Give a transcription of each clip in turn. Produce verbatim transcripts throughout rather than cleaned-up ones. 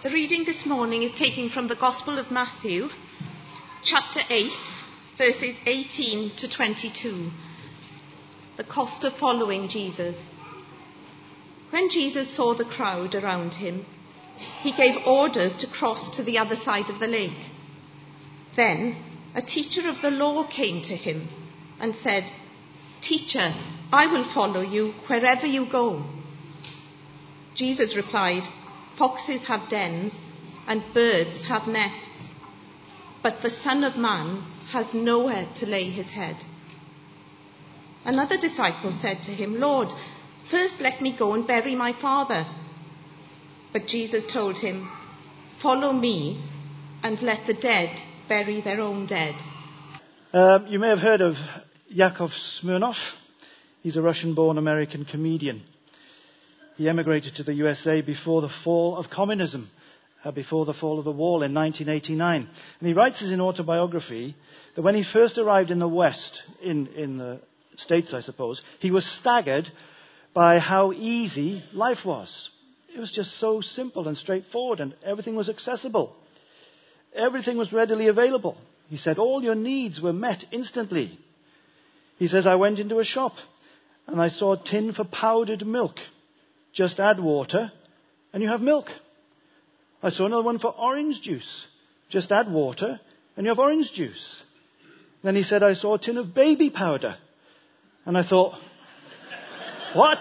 The reading this morning is taken from the Gospel of Matthew, chapter eight, verses eighteen to twenty-two. The cost of following Jesus. When Jesus saw the crowd around him, he gave orders to cross to the other side of the lake. Then a teacher of the law came to him and said, "Teacher, I will follow you wherever you go." Jesus replied, "Foxes have dens and birds have nests, but the Son of Man has nowhere to lay his head." Another disciple said to him, "Lord, first let me go and bury my father." But Jesus told him, "Follow me and let the dead bury their own dead." Um, you may have heard of Yakov Smirnoff. He's a Russian-born American comedian. He emigrated to the U S A before the fall of communism, uh, before the fall of the wall in nineteen eighty-nine. And he writes in his autobiography that when he first arrived in the West, in, in the States, I suppose, he was staggered by how easy life was. It was just so simple and straightforward, and everything was accessible. Everything was readily available. He said all your needs were met instantly. He says, "I went into a shop and I saw a tin for powdered milk. Just add water and you have milk. I saw another one for orange juice. Just add water and you have orange juice." Then he said, "I saw a tin of baby powder." And I thought, what?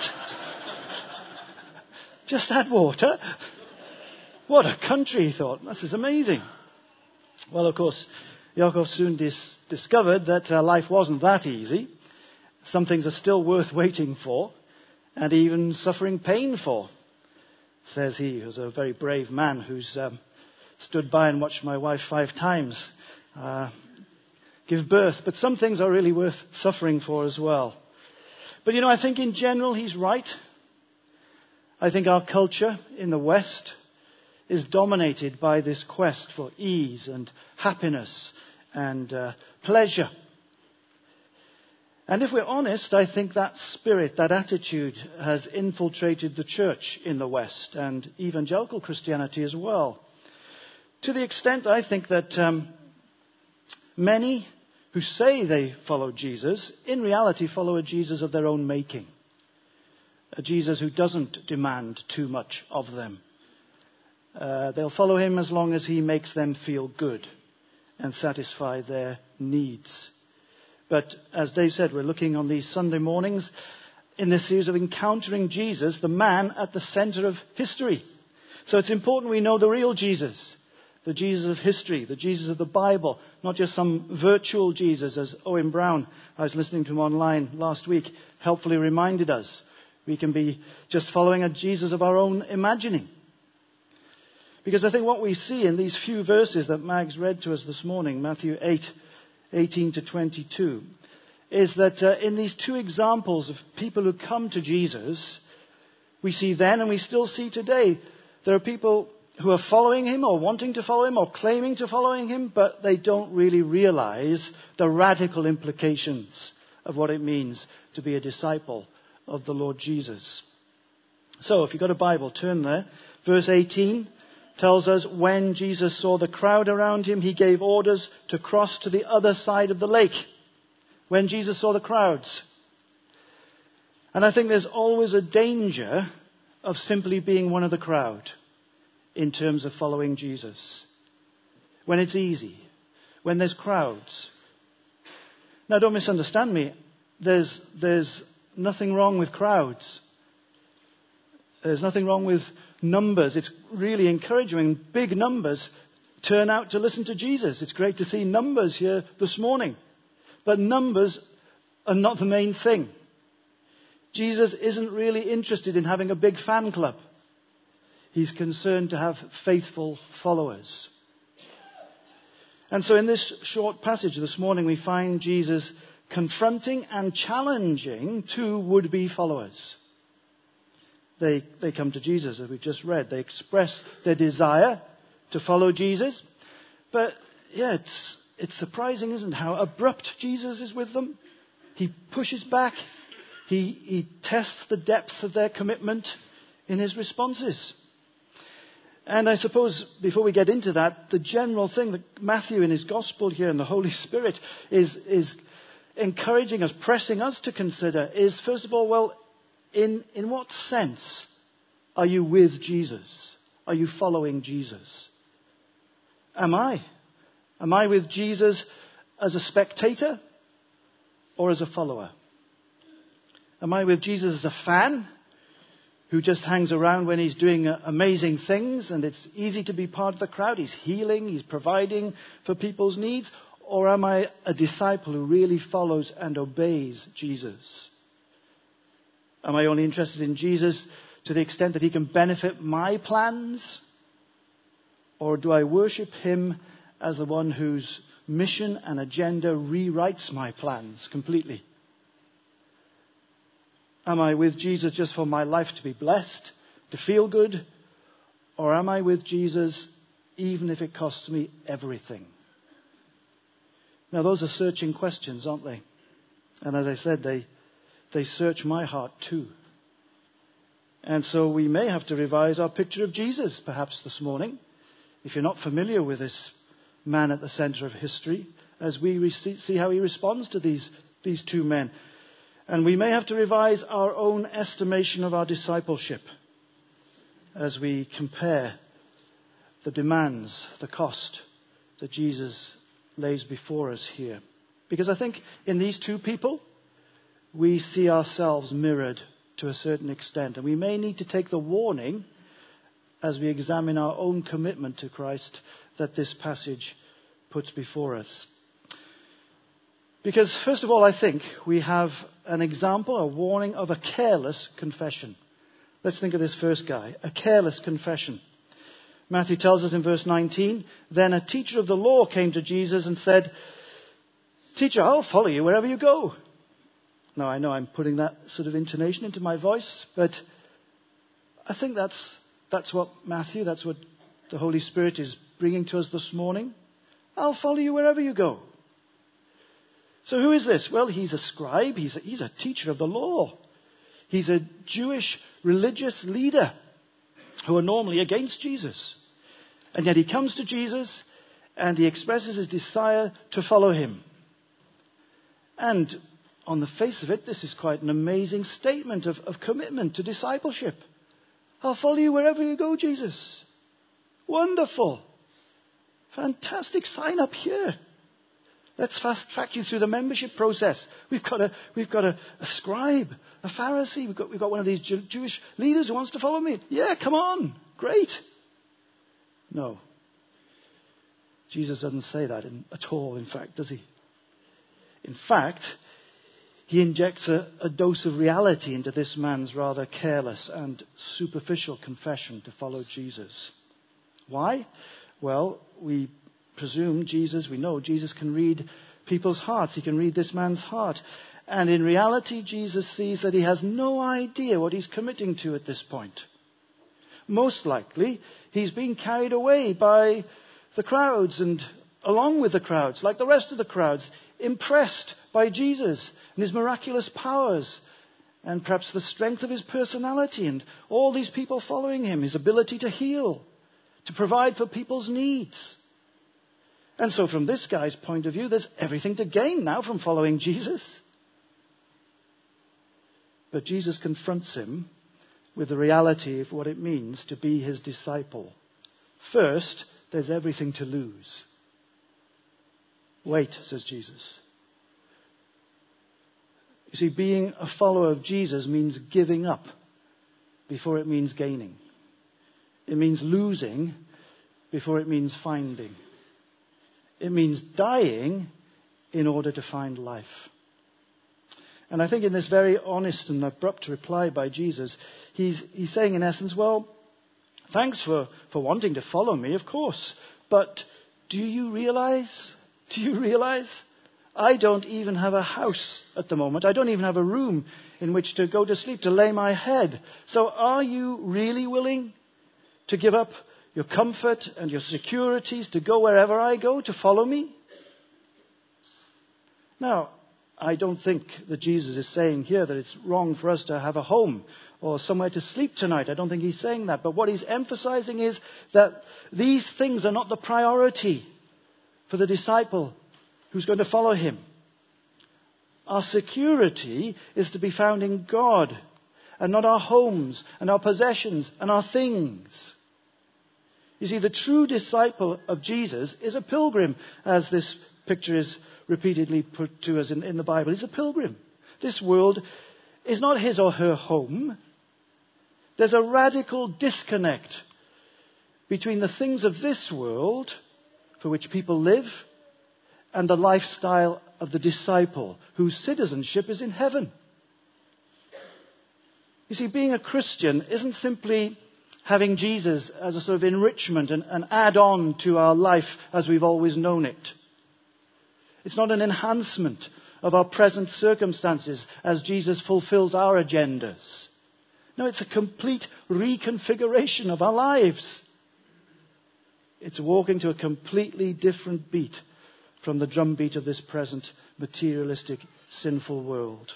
Just add water? What a country, he thought. This is amazing. Well, of course, Yakov soon dis- discovered that uh, life wasn't that easy. Some things are still worth waiting for, and even suffering pain for, says he, who's a very brave man who's um, stood by and watched my wife five times uh, give birth. But some things are really worth suffering for as well. But, you know, I think in general he's right. I think our culture in the West is dominated by this quest for ease and happiness and uh, pleasure. And if we're honest, I think that spirit, that attitude has infiltrated the church in the West and evangelical Christianity as well. To the extent, I think, that um, many who say they follow Jesus, in reality follow a Jesus of their own making. A Jesus who doesn't demand too much of them. Uh, they'll follow him as long as he makes them feel good and satisfy their needs. But as Dave said, we're looking on these Sunday mornings in this series of encountering Jesus, the man at the center of history. So it's important we know the real Jesus, the Jesus of history, the Jesus of the Bible, not just some virtual Jesus, as Owen Brown, I was listening to him online last week, helpfully reminded us. We can be just following a Jesus of our own imagining. Because I think what we see in these few verses that Mags read to us this morning, Matthew eight, eighteen to twenty-two, is that uh, in these two examples of people who come to Jesus, we see then and we still see today, there are people who are following him or wanting to follow him or claiming to following him, but they don't really realize the radical implications of what it means to be a disciple of the Lord Jesus. So if you've got a Bible, turn there. Verse eighteen tells us, when Jesus saw the crowd around him, he gave orders to cross to the other side of the lake. When Jesus saw the crowds. And I think there's always a danger of simply being one of the crowd in terms of following Jesus. When it's easy. When there's crowds. Now don't misunderstand me. There's, there's nothing wrong with crowds. There's nothing wrong with numbers. It's really encouraging when big numbers turn out to listen to Jesus. It's great to see numbers here this morning. But numbers are not the main thing. Jesus isn't really interested in having a big fan club. He's concerned to have faithful followers. And so in this short passage this morning, we find Jesus confronting and challenging two would-be followers. They, they come to Jesus, as we've just read. They express their desire to follow Jesus. But, yeah, it's, it's surprising, isn't it, how abrupt Jesus is with them. He pushes back. He, he tests the depth of their commitment in his responses. And I suppose before we get into that, the general thing that Matthew in his gospel here and the Holy Spirit is, is encouraging us, pressing us to consider is, first of all, well, in, in what sense are you with Jesus? Are you following Jesus? Am I? Am I with Jesus as a spectator or as a follower? Am I with Jesus as a fan who just hangs around when he's doing amazing things and it's easy to be part of the crowd? He's healing, he's providing for people's needs. Or am I a disciple who really follows and obeys Jesus? Am I only interested in Jesus to the extent that he can benefit my plans? Or do I worship him as the one whose mission and agenda rewrites my plans completely? Am I with Jesus just for my life to be blessed, to feel good? Or am I with Jesus even if it costs me everything? Now, those are searching questions, aren't they? And as I said, they, they search my heart too. And so we may have to revise our picture of Jesus perhaps this morning. If you're not familiar with this man at the center of history, as we re- see how he responds to these, these two men. And we may have to revise our own estimation of our discipleship as we compare the demands, the cost that Jesus lays before us here. Because I think in these two people, we see ourselves mirrored to a certain extent. And we may need to take the warning as we examine our own commitment to Christ that this passage puts before us. Because, first of all, I think we have an example, a warning of a careless confession. Let's think of this first guy, a careless confession. Matthew tells us in verse nineteen, then a teacher of the law came to Jesus and said, "Teacher, I'll follow you wherever you go." Now, I know I'm putting that sort of intonation into my voice, but I think that's that's what Matthew, that's what the Holy Spirit is bringing to us this morning. I'll follow you wherever you go. So who is this? Well, he's a scribe. He's a, he's a teacher of the law. He's a Jewish religious leader who are normally against Jesus. And yet he comes to Jesus and he expresses his desire to follow him. And on the face of it, this is quite an amazing statement of, of commitment to discipleship. I'll follow you wherever you go, Jesus. Wonderful. Fantastic. Sign up here. Let's fast track you through the membership process. We've got a, we've got a, a scribe, a Pharisee. We've got, we've got one of these Jew, Jewish leaders who wants to follow me. Yeah, come on. Great. No. Jesus doesn't say that in, at all, in fact, does he? In fact, he injects a, a dose of reality into this man's rather careless and superficial confession to follow Jesus. Why? Well, we presume Jesus, we know Jesus can read people's hearts. He can read this man's heart. And in reality, Jesus sees that he has no idea what he's committing to at this point. Most likely, he's being carried away by the crowds and along with the crowds, like the rest of the crowds, impressed by Jesus and his miraculous powers and perhaps the strength of his personality and all these people following him, his ability to heal, to provide for people's needs. And so from this guy's point of view, there's everything to gain now from following Jesus. But Jesus confronts him with the reality of what it means to be his disciple. First, there's everything to lose. Wait, says Jesus. You see, being a follower of Jesus means giving up before it means gaining. It means losing before it means finding. It means dying in order to find life. And I think in this very honest and abrupt reply by Jesus, he's, he's saying in essence, well, thanks for, for wanting to follow me, of course. But do you realize, do you realize, I don't even have a house at the moment. I don't even have a room in which to go to sleep, to lay my head. So are you really willing to give up your comfort and your securities to go wherever I go, to follow me? Now, I don't think that Jesus is saying here that it's wrong for us to have a home or somewhere to sleep tonight. I don't think he's saying that. But what he's emphasizing is that these things are not the priority for the disciple who's going to follow him. Our security is to be found in God and not our homes and our possessions and our things. You see, the true disciple of Jesus is a pilgrim, as this picture is repeatedly put to us in, in the Bible. He's a pilgrim. This world is not his or her home. There's a radical disconnect between the things of this world for which people live and the lifestyle of the disciple whose citizenship is in heaven. You see, being a Christian isn't simply having Jesus as a sort of enrichment and an add-on to our life as we've always known it. It's not an enhancement of our present circumstances as Jesus fulfills our agendas. No, it's a complete reconfiguration of our lives. It's walking to a completely different beat from the drumbeat of this present materialistic, sinful world.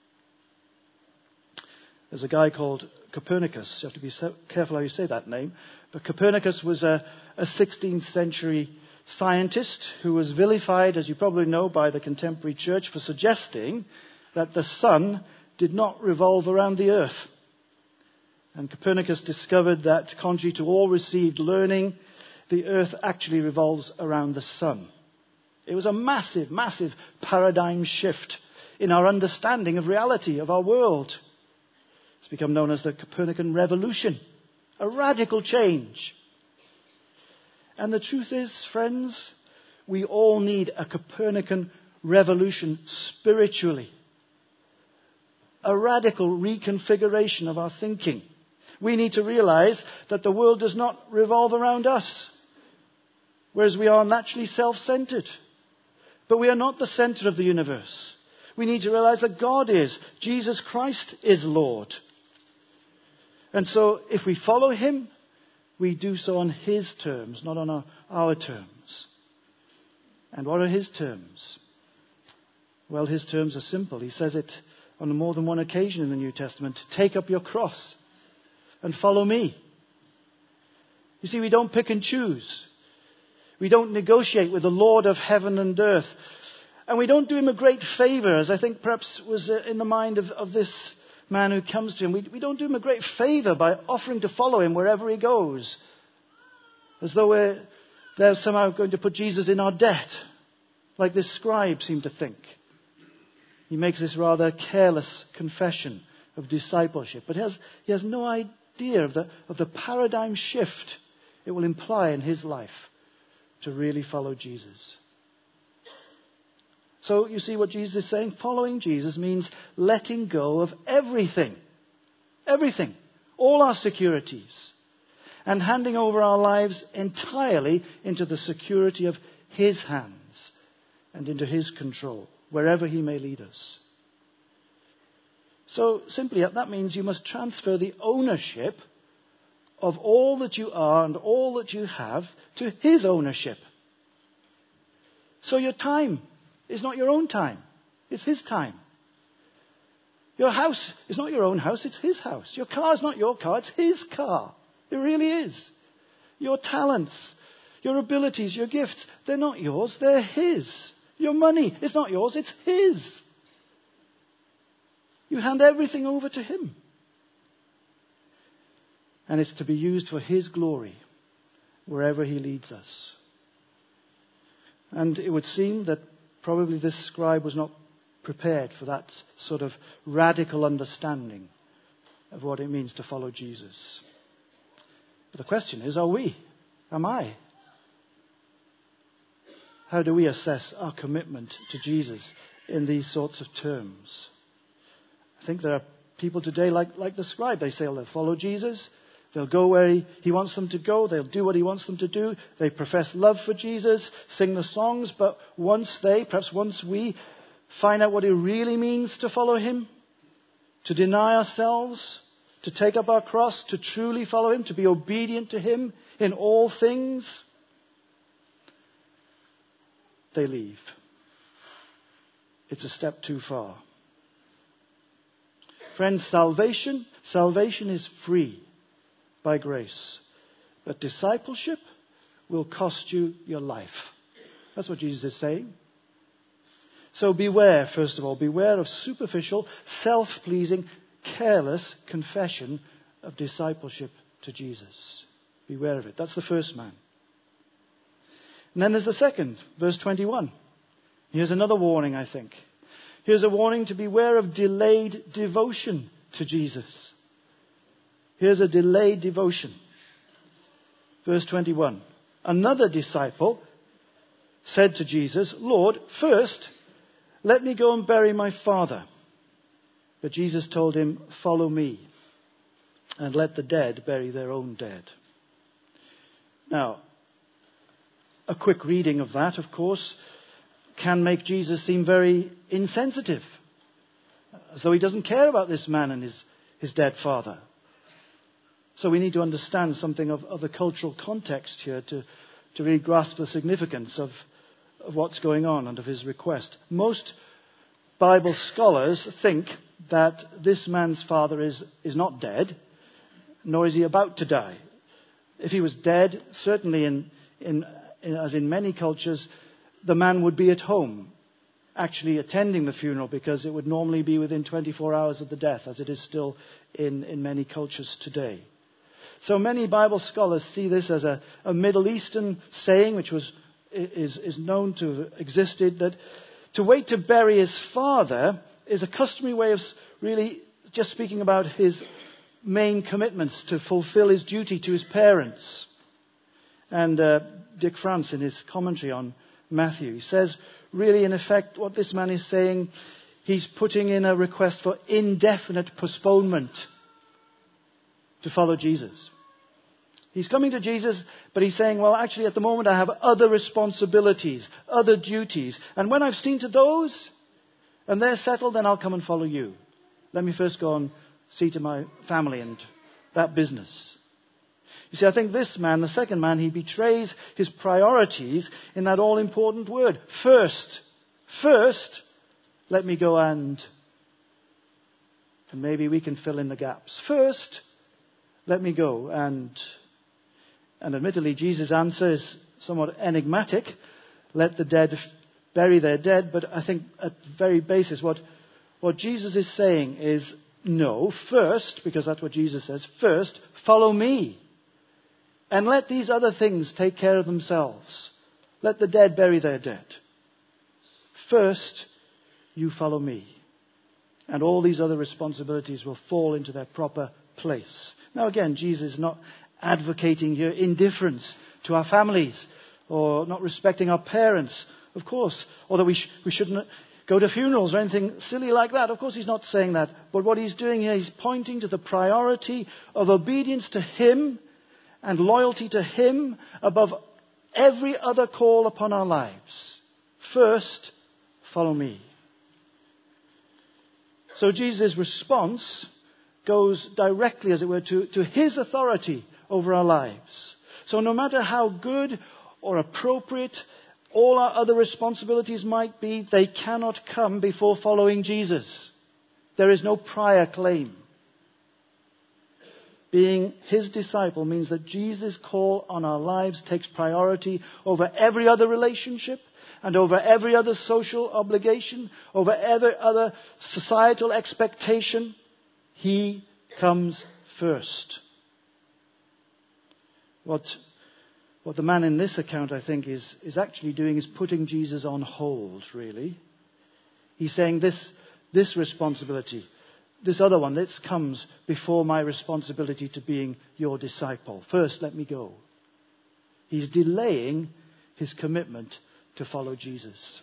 There's a guy called Copernicus. You have to be so careful how you say that name. But Copernicus was a, a sixteenth century scientist who was vilified, as you probably know, by the contemporary church for suggesting that the sun did not revolve around the earth. And Copernicus discovered that, contrary to all received learning, the earth actually revolves around the sun. It was a massive, massive paradigm shift in our understanding of reality, of our world. It's become known as the Copernican Revolution, a radical change. And the truth is, friends, we all need a Copernican revolution spiritually. A radical reconfiguration of our thinking. We need to realize that the world does not revolve around us, whereas we are naturally self-centered. But we are not the center of the universe. We need to realize that God is. Jesus Christ is Lord. And so if we follow him, we do so on his terms, not on our, our terms. And what are his terms? Well, his terms are simple. He says it on more than one occasion in the New Testament. Take up your cross and follow me. You see, we don't pick and choose. We don't negotiate with the Lord of heaven and earth. And we don't do him a great favor, as I think perhaps was in the mind of, of this man who comes to him. We, we don't do him a great favor by offering to follow him wherever he goes. As though we're they're somehow going to put Jesus in our debt, like this scribe seemed to think. He makes this rather careless confession of discipleship. But he has, he has no idea of the, of the paradigm shift it will imply in his life to really follow Jesus. So you see what Jesus is saying? Following Jesus means letting go of everything. Everything. All our securities. And handing over our lives entirely into the security of his hands and into his control, wherever he may lead us. So simply, that means you must transfer the ownership of all that you are and all that you have to his ownership. So your time is not your own time. It's his time. Your house is not your own house. It's his house. Your car is not your car. It's his car. It really is. Your talents, your abilities, your gifts, they're not yours. They're his. Your money is not yours. It's his. You hand everything over to him. And it's to be used for his glory wherever he leads us. And it would seem that probably this scribe was not prepared for that sort of radical understanding of what it means to follow Jesus. But the question is, are we? Am I? How do we assess our commitment to Jesus in these sorts of terms? I think there are people today like, like the scribe. They say, well, they'll follow Jesus. They'll go where he, he wants them to go. They'll do what he wants them to do. They profess love for Jesus, sing the songs. But once they, perhaps once we, find out what it really means to follow him, to deny ourselves, to take up our cross, to truly follow him, to be obedient to him in all things, they leave. it's a step too far. Friends, salvation, salvation is free by grace. But discipleship will cost you your life. That's what Jesus is saying. So beware, first of all, beware of superficial, self-pleasing, careless confession of discipleship to Jesus. Beware of it. That's the first man. And then there's the second, verse twenty-one. Here's another warning, I think. Here's a warning to beware of delayed devotion to Jesus. Here's a delayed devotion. Verse twenty-one. Another disciple said to Jesus, Lord, first, let me go and bury my father. But Jesus told him, follow me, and let the dead bury their own dead. Now, a quick reading of that, of course, can make Jesus seem very insensitive, as though he doesn't care about this man and his, his dead father. So we need to understand something of, of the cultural context here to, to really grasp the significance of, of what's going on and of his request. Most Bible scholars think that this man's father is, is not dead, nor is he about to die. If he was dead, certainly in, in, in as in many cultures, the man would be at home, actually attending the funeral, because it would normally be within twenty-four hours of the death, as it is still in, in many cultures today. So many Bible scholars see this as a, a Middle Eastern saying, which was is, is known to have existed, that to wait to bury his father is a customary way of really just speaking about his main commitments to fulfill his duty to his parents. And uh, Dick France, in his commentary on Matthew, he says, really, in effect, what this man is saying, he's putting in a request for indefinite postponement to follow Jesus. He's coming to Jesus, but he's saying, well, actually, at the moment, I have other responsibilities, other duties. And when I've seen to those, and they're settled, then I'll come and follow you. Let me first go and see to my family and that business. You see, I think this man, the second man, he betrays his priorities in that all-important word. First, first, let me go and, and maybe we can fill in the gaps. First, let me go and, and admittedly, Jesus' answer is somewhat enigmatic. Let the dead bury their dead. But I think at the very basis, what, what Jesus is saying is, no, first, because that's what Jesus says, first, follow me. And let these other things take care of themselves. Let the dead bury their dead. First, you follow me. And all these other responsibilities will fall into their proper place. Now again, Jesus is not advocating here indifference to our families or not respecting our parents, of course, or that we, sh- we shouldn't go to funerals or anything silly like that. Of course, he's not saying that. But what he's doing here, he's pointing to the priority of obedience to him and loyalty to him above every other call upon our lives. First, follow me. So Jesus' response goes directly, as it were, to, to his authority over our lives. So no matter how good or appropriate all our other responsibilities might be, they cannot come before following Jesus. There is no prior claim. Being his disciple means that Jesus' call on our lives takes priority over every other relationship and over every other social obligation, over every other societal expectation. He comes first. What, what the man in this account, I think, is, is actually doing is putting Jesus on hold, really. He's saying this, this responsibility, this other one, this comes before my responsibility to being your disciple. First, let me go. He's delaying his commitment to follow Jesus.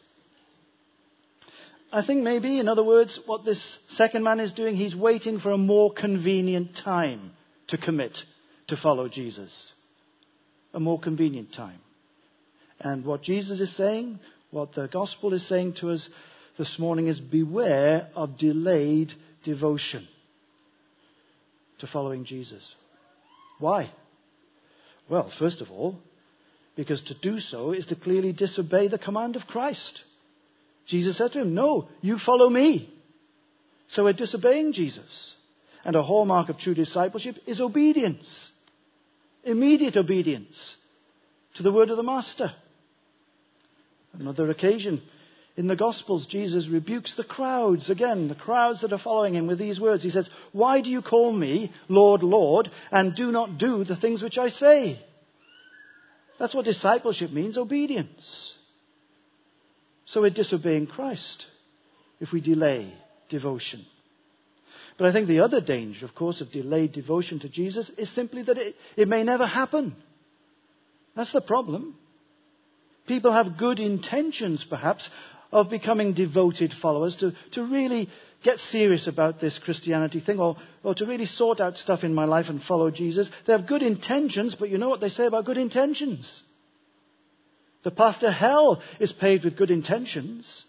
I think maybe, in other words, what this second man is doing, he's waiting for a more convenient time to commit to follow Jesus. A more convenient time. And what Jesus is saying, what the gospel is saying to us this morning is, beware of delayed devotion to following Jesus. Why? Well, first of all, because to do so is to clearly disobey the command of Christ. Jesus said to him, no, you follow me. So we're disobeying Jesus. And a hallmark of true discipleship is obedience. Immediate obedience to the word of the Master. Another occasion in the Gospels, Jesus rebukes the crowds. Again, the crowds that are following him with these words. He says, why do you call me Lord, Lord, and do not do the things which I say? That's what discipleship means, obedience. So we're disobeying Christ if we delay devotion. But I think the other danger, of course, of delayed devotion to Jesus is simply that it, it may never happen. That's the problem. People have good intentions, perhaps, of becoming devoted followers, to, to really get serious about this Christianity thing, or, or to really sort out stuff in my life and follow Jesus. They have good intentions, but you know what they say about good intentions? The path to hell is paved with good intentions.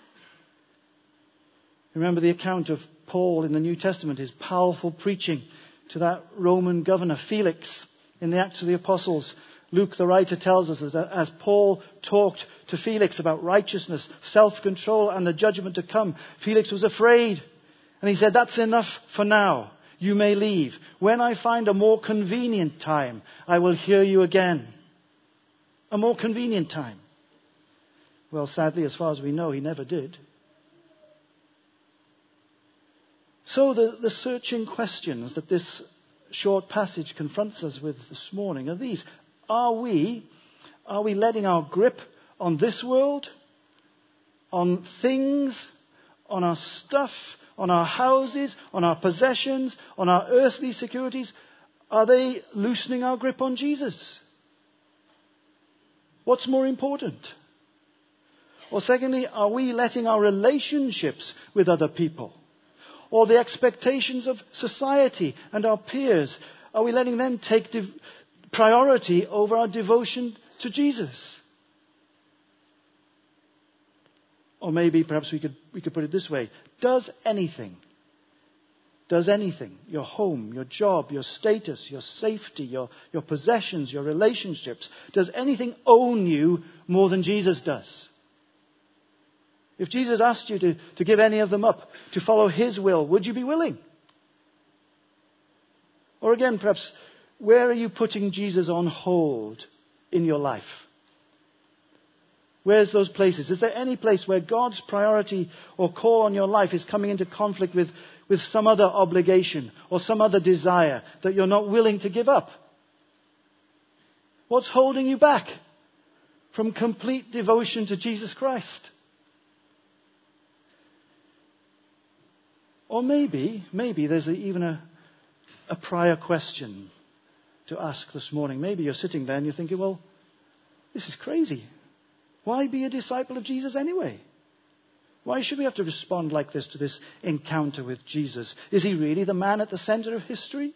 Remember the account of Paul in the New Testament, his powerful preaching to that Roman governor, Felix, in the Acts of the Apostles. Luke, the writer, tells us that as Paul talked to Felix about righteousness, self-control, and the judgment to come, Felix was afraid. And he said, that's enough for now. You may leave. When I find a more convenient time, I will hear you again. A more convenient time. Well, sadly, as far as we know, he never did. So the, the searching questions that this short passage confronts us with this morning are these. Are we, are we letting our grip on this world, on things, on our stuff, on our houses, on our possessions, on our earthly securities, are they loosening our grip on Jesus? What's more important? Or secondly, are we letting our relationships with other people, or the expectations of society and our peers, are we letting them take div- priority over our devotion to Jesus? Or maybe perhaps we could we could put it this way. Does anything, does anything, your home, your job, your status, your safety, your, your possessions, your relationships, does anything own you more than Jesus does? If Jesus asked you to, to give any of them up, to follow his will, would you be willing? Or again, perhaps, where are you putting Jesus on hold in your life? Where's those places? Is there any place where God's priority or call on your life is coming into conflict with, with some other obligation or some other desire that you're not willing to give up? What's holding you back from complete devotion to Jesus Christ? Or maybe, maybe there's a, even a, a prior question to ask this morning. Maybe you're sitting there and you're thinking, well, this is crazy. Why be a disciple of Jesus anyway? Why should we have to respond like this to this encounter with Jesus? Is he really the man at the center of history?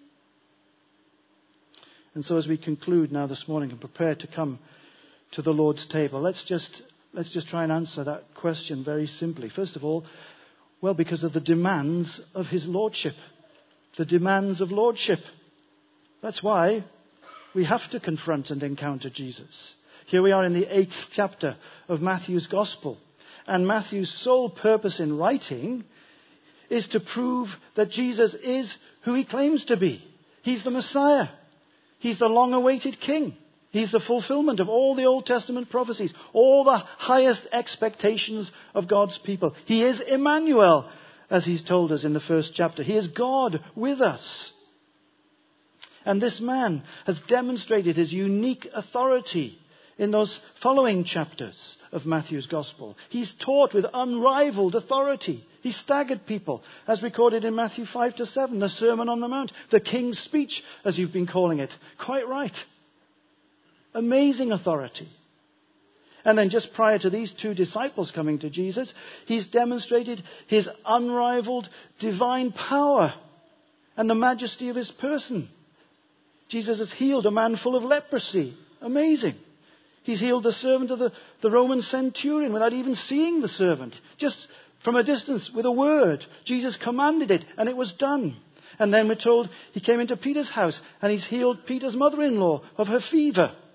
And so as we conclude now this morning and prepare to come to the Lord's table, let's just, let's just try and answer that question very simply. First of all, well, because of the demands of his lordship. The demands of lordship. That's why we have to confront and encounter Jesus. Here we are in the eighth chapter of Matthew's Gospel. And Matthew's sole purpose in writing is to prove that Jesus is who he claims to be. He's the Messiah. He's the long-awaited King. He's the fulfillment of all the Old Testament prophecies, all the highest expectations of God's people. He is Emmanuel, as he's told us in the first chapter. He is God with us. And this man has demonstrated his unique authority in those following chapters of Matthew's Gospel. He's taught with unrivaled authority. He staggered people, as recorded in Matthew five to seven, the Sermon on the Mount, the King's Speech, as you've been calling it. Quite right. Amazing authority. And then just prior to these two disciples coming to Jesus, he's demonstrated his unrivaled divine power and the majesty of his person. Jesus has healed a man full of leprosy. Amazing. He's healed the servant of the, the Roman centurion without even seeing the servant. Just from a distance with a word. Jesus commanded it and it was done. And then we're told he came into Peter's house and he's healed Peter's mother-in-law of her fever.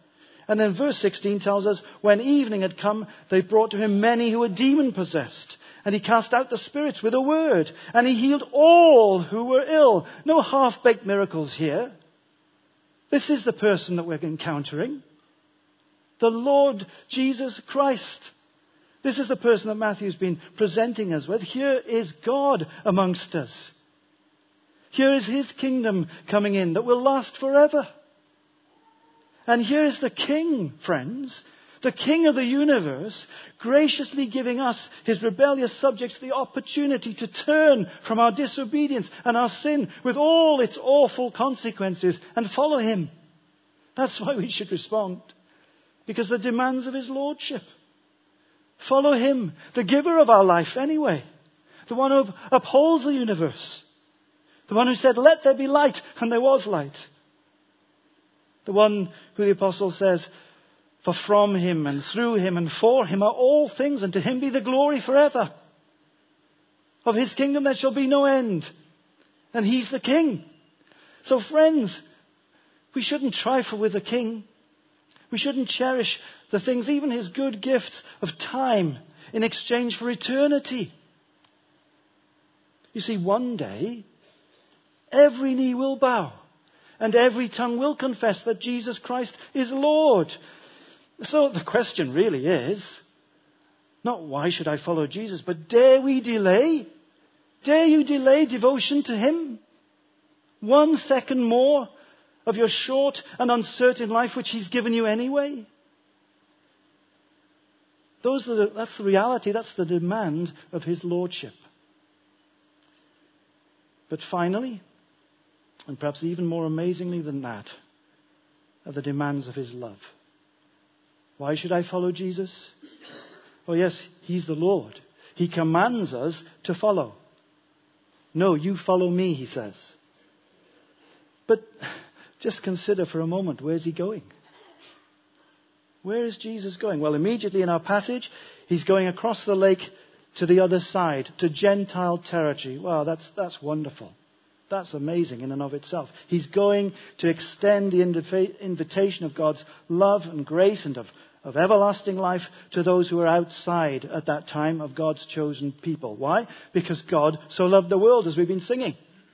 And then verse sixteen tells us, when evening had come, they brought to him many who were demon-possessed. And he cast out the spirits with a word. And he healed all who were ill. No half-baked miracles here. This is the person that we're encountering. The Lord Jesus Christ. This is the person that Matthew's been presenting us with. Here is God amongst us. Here is his kingdom coming in that will last forever. And here is the King, friends, the King of the universe, graciously giving us, his rebellious subjects, the opportunity to turn from our disobedience and our sin with all its awful consequences and follow him. That's why we should respond. Because the demands of his lordship. Follow him, the giver of our life anyway. The one who upholds the universe. The one who said, let there be light, and there was light. The one who the apostle says, for from him and through him and for him are all things, and to him be the glory forever. Of his kingdom there shall be no end. And he's the king. So friends, we shouldn't trifle with the king. We shouldn't cherish the things, even his good gifts of time, in exchange for eternity. You see, one day, every knee will bow. And every tongue will confess that Jesus Christ is Lord. So the question really is, not why should I follow Jesus, but dare we delay? Dare you delay devotion to him? One second more of your short and uncertain life which he's given you anyway? Those are the, that's the reality, that's the demand of his lordship. But finally, and perhaps even more amazingly than that, are the demands of his love. Why should I follow Jesus? Oh yes, he's the Lord. He commands us to follow. No, you follow me, he says. But just consider for a moment, where's he going? Where is Jesus going? Well, immediately in our passage, he's going across the lake to the other side, to Gentile territory. Wow, that's, that's wonderful. That's amazing in and of itself. He's going to extend the inv- invitation of God's love and grace and of, of everlasting life to those who are outside at that time of God's chosen people. Why? Because God so loved the world, as we've been singing.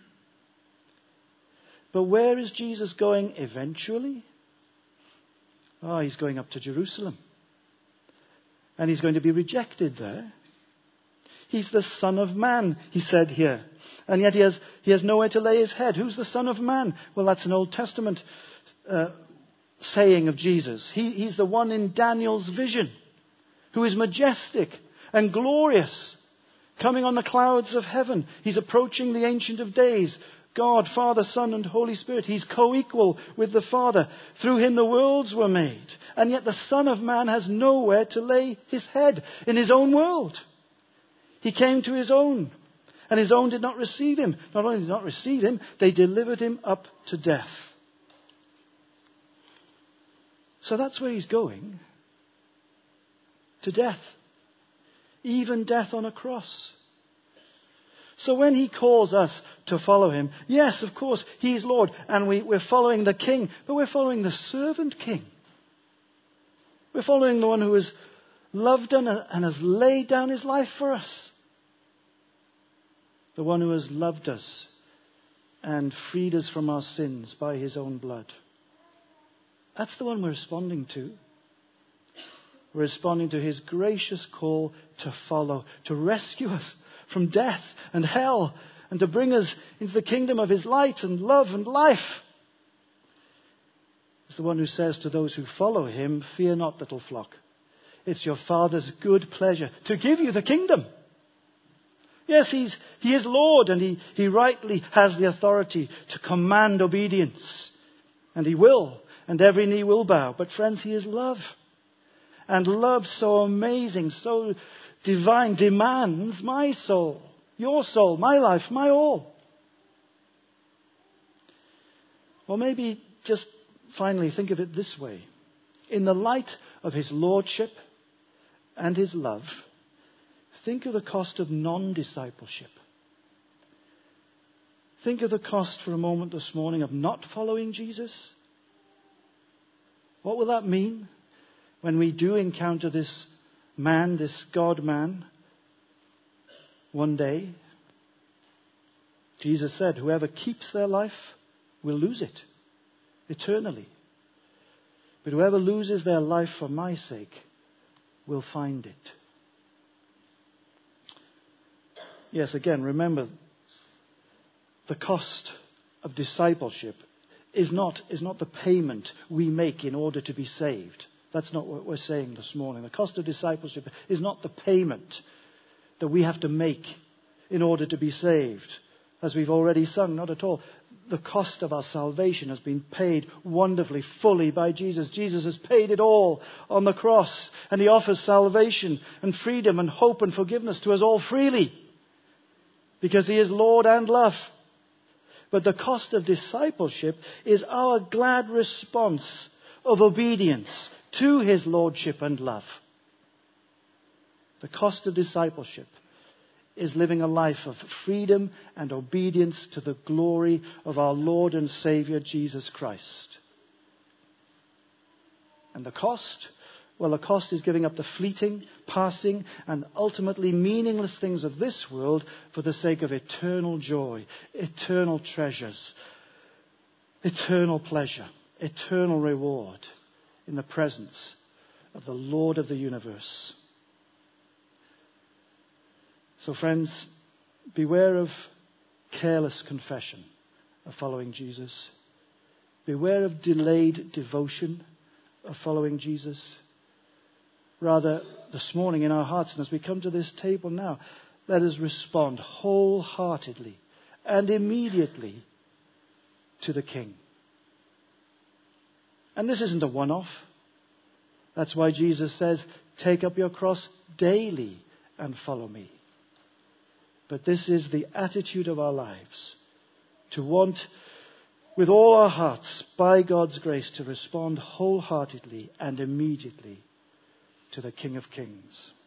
But where is Jesus going eventually? Oh, he's going up to Jerusalem. And he's going to be rejected there. He's the Son of Man, he said here. And yet he has, he has nowhere to lay his head. Who's the Son of Man? Well, that's an Old Testament uh, saying of Jesus. He, he's the one in Daniel's vision who is majestic and glorious, coming on the clouds of heaven. He's approaching the Ancient of Days. God, Father, Son, and Holy Spirit. He's co-equal with the Father. Through him the worlds were made. And yet the Son of Man has nowhere to lay his head in his own world. He came to his own, and his own did not receive him. Not only did not receive him, they delivered him up to death. So that's where he's going. To death. Even death on a cross. So when he calls us to follow him, yes, of course, he's Lord, and we, we're following the King, but we're following the servant King. We're following the one who has loved us and has laid down his life for us. The one who has loved us and freed us from our sins by his own blood. That's the one we're responding to. We're responding to his gracious call to follow, to rescue us from death and hell, and to bring us into the kingdom of his light and love and life. It's the one who says to those who follow him, fear not, little flock. It's your Father's good pleasure to give you the kingdom. Yes, he's, he is Lord, and he, he rightly has the authority to command obedience. And he will, and every knee will bow. But friends, he is love. And love so amazing, so divine, demands my soul, your soul, my life, my all. Or maybe just finally think of it this way. In the light of his lordship and his love, think of the cost of non-discipleship. Think of the cost for a moment this morning of not following Jesus. What will that mean when we do encounter this man, this God-man, one day? Jesus said, whoever keeps their life will lose it eternally. But whoever loses their life for my sake will find it. Yes, again, remember, the cost of discipleship is not, is not the payment we make in order to be saved. That's not what we're saying this morning. The cost of discipleship is not the payment that we have to make in order to be saved. As we've already sung, not at all. The cost of our salvation has been paid wonderfully, fully by Jesus. Jesus has paid it all on the cross. And he offers salvation and freedom and hope and forgiveness to us all freely. Because he is Lord and love. But the cost of discipleship is our glad response of obedience to his lordship and love. The cost of discipleship is living a life of freedom and obedience to the glory of our Lord and Savior Jesus Christ. And the cost? Well, the cost is giving up the fleeting, passing, and ultimately meaningless things of this world for the sake of eternal joy, eternal treasures, eternal pleasure, eternal reward in the presence of the Lord of the universe. So friends, beware of careless confession of following Jesus. Beware of delayed devotion of following Jesus. Rather, this morning in our hearts, and as we come to this table now, let us respond wholeheartedly and immediately to the King. And this isn't a one-off. That's why Jesus says, take up your cross daily and follow me. But this is the attitude of our lives, to want with all our hearts, by God's grace, to respond wholeheartedly and immediately to the King of Kings.